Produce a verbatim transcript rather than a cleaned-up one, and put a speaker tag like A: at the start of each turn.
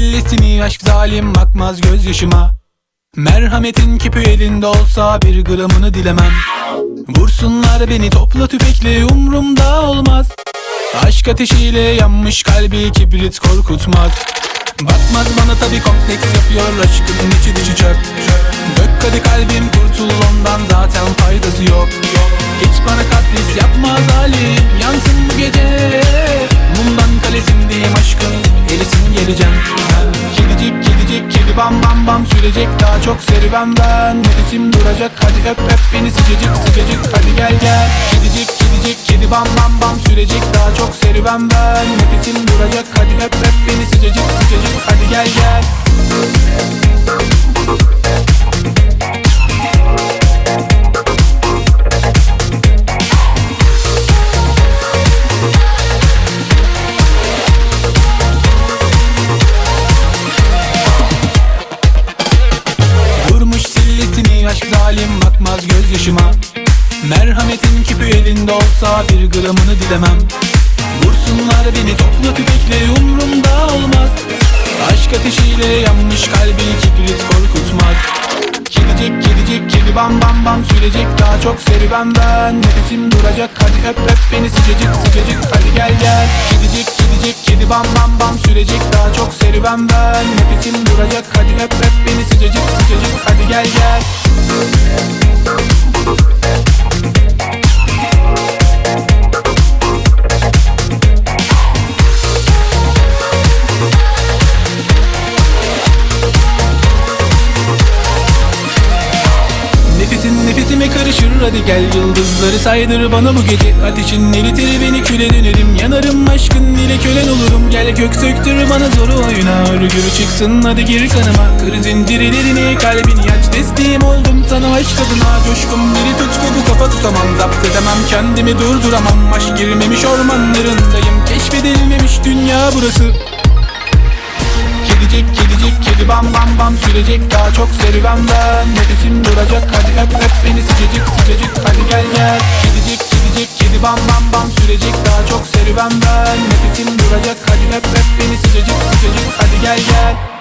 A: sillesini aşk zalim bakmaz gözyaşıma. Merhametin küpü elinde olsa bir gramını dilemem. Vursunlar beni topla tüfekle umrumda olmaz. Aşk ateşiyle yanmış kalbi kibrit korkutmaz. Bakmaz bana tabi kompleks yapıyor aşkın içi dışı çöp. Dök hadi kalbim kurtul ondan zaten faydası yok. Hiç bana kapris yapma zalim yansın bu gece. Mumdan kalesindeyim aşkın elisin geleceğim. Kedicik kedicik kedi bam bam bam sürecek daha çok serüven ben. Nefesim duracak hadi öp öp beni sıcacık sıcacık hadi gel gel. Kedicik kedicik kedi bam bam bam sürecek daha çok serüven ben. Nefesim duracak hadi öp öp beni sıcacık sıcacık hadi gel gel. Aşk zalim bakmaz gözyaşıma. Merhametin küpü elinde olsa bir gramını dilemem. Vursunlar beni topla tüfekle umrumda olmaz. Aşk ateşiyle yanmış kalbi kibrit korkutmaz. Kedicik kedicik kedi bam bam bam sürecek daha çok serüven ben. Nefesim duracak hadi öp öp beni sıcacık sıcacık hadi gel gel. Kedicik kedicik kedi bam bam bam sürecek daha çok serüven ben. Nefesim duracak hadi öp öp beni sıcacık sıcacık hadi gel gel. Nefesin nefesime karışır hadi gel yıldızları saydır bana bu gece. Ateşin eritir beni küle dönerim yanarım aşkın ile kölen olurum. Gel kök söktür bana zoru oyuna örgü çıksın hadi gir kanıma. Kır zincirlerini kalbini aç teslim oldum sana aşk adına. Coşkum biri tutku bu kafa tutamam zapt edemem kendimi durduramam. Aşk girmemiş ormanlarındayım keşfedilmemiş dünya burası. Kedicik kedicik kedi bam bam bam sürecek daha çok serüven ben. Nefesim duracak hadi öp öp beni sıcacık sıcacık hadi gel gel. Kedicik kedicik kedi bam bam bam sürecek daha çok serüven ben. Nefesim duracak hadi öp öp beni sıcacık sıcacık hadi gel gel.